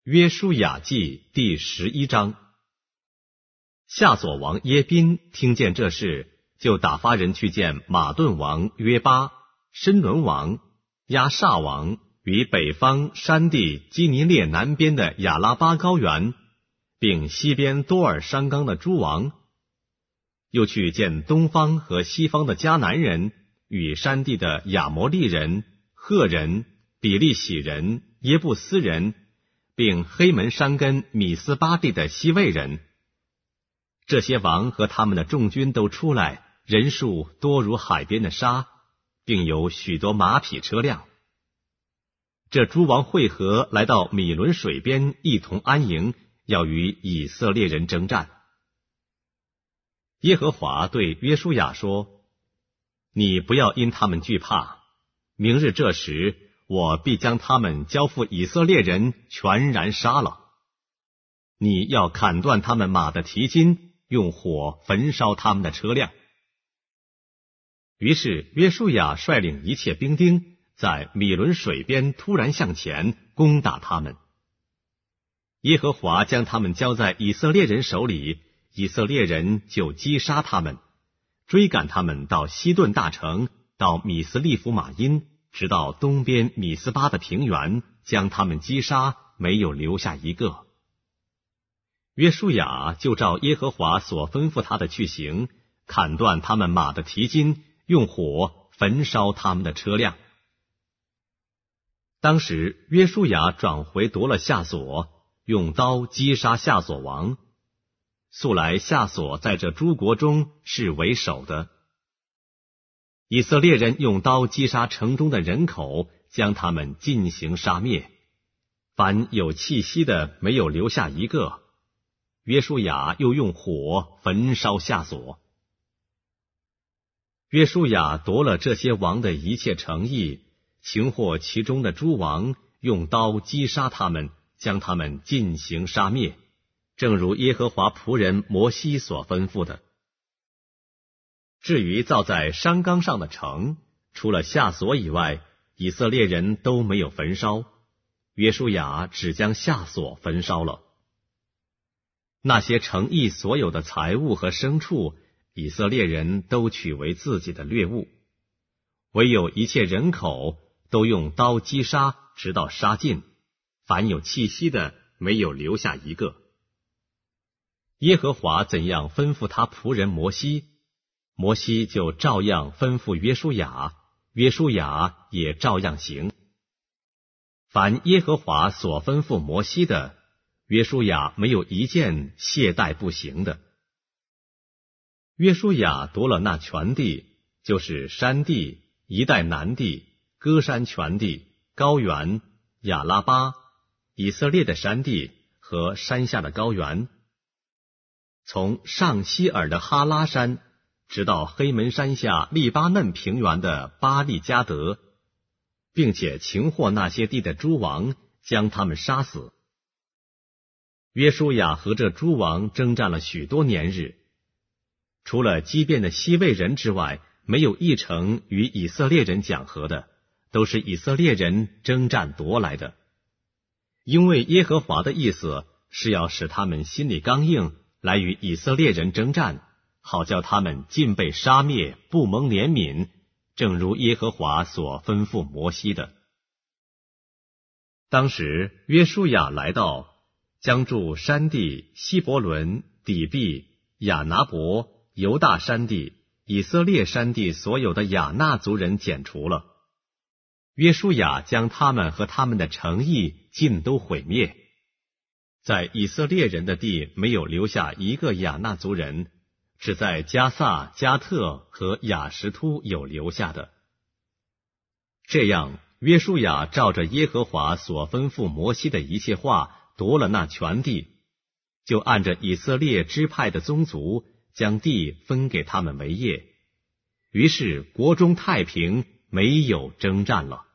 约书亚记第11章。夏所王耶宾听见这事，就打发人去见马顿王约巴、申伦王、亚萨王与北方山地基尼列南边的亚拉巴高原，并西边多尔山冈的诸王。又去见东方和西方的迦南人与山地的亚摩利人、赫人、比利洗人、耶布斯人，并黑门山根米斯巴地的西魏人。这些王和他们的众军都出来，人数多如海边的沙，并有许多马匹车辆。这诸王会合，来到米伦水边，一同安营，要与以色列人征战。耶和华对约书亚说：你不要因他们惧怕，明日这时，我必将他们交付以色列人，全然杀了。你要砍断他们马的蹄筋，用火焚烧他们的车辆。于是约书亚率领一切兵丁，在米伦水边突然向前攻打他们。耶和华将他们交在以色列人手里，以色列人就击杀他们，追赶他们到西顿大城，到米斯利弗玛因，直到东边米斯巴的平原，将他们击杀，没有留下一个。约书亚就照耶和华所吩咐他的去行，砍断他们马的蹄筋，用火焚烧他们的车辆。当时约书亚转回夺了夏所，用刀击杀夏所王。素来夏所在这诸国中是为首的。以色列人用刀击杀城中的人口，将他们尽行杀灭，凡有气息的没有留下一个。约书亚又用火焚烧夏所。约书亚夺了这些王的一切城邑，擒获其中的诸王，用刀击杀他们，将他们尽行杀灭，正如耶和华仆人摩西所吩咐的。至于造在山冈上的城，除了夏所以外，以色列人都没有焚烧，约书亚只将夏所焚烧了。那些城邑所有的财物和牲畜，以色列人都取为自己的掠物，唯有一切人口都用刀击杀，直到杀尽，凡有气息的没有留下一个。耶和华怎样吩咐他仆人摩西，摩西就照样吩咐约书亚，约书亚也照样行。凡耶和华所吩咐摩西的，约书亚没有一件懈怠不行的。约书亚夺了那全地，就是山地、一带南地、歌山全地、高原、亚拉巴、以色列的山地和山下的高原，从上希尔的哈拉山，直到黑门山下利巴嫩平原的巴利加德，并且擒获那些地的诸王，将他们杀死。约书亚和这诸王征战了许多年日，除了基遍的西魏人之外，没有一城与以色列人讲和的，都是以色列人征战夺来的。因为耶和华的意思是要使他们心里刚硬，来与以色列人征战，好叫他们尽被杀灭，不蒙怜悯，正如耶和华所吩咐摩西的。当时约书亚来到，将住山地、希伯伦、底壁、亚拿伯、犹大山地、以色列山地所有的亚纳族人剪除了。约书亚将他们和他们的城邑尽都毁灭，在以色列人的地没有留下一个亚纳族人，只在加萨、加特和亚什突有留下的。这样，约书亚照着耶和华所吩咐摩西的一切话，夺了那全地，就按着以色列支派的宗族，将地分给他们为业。于是国中太平，没有征战了。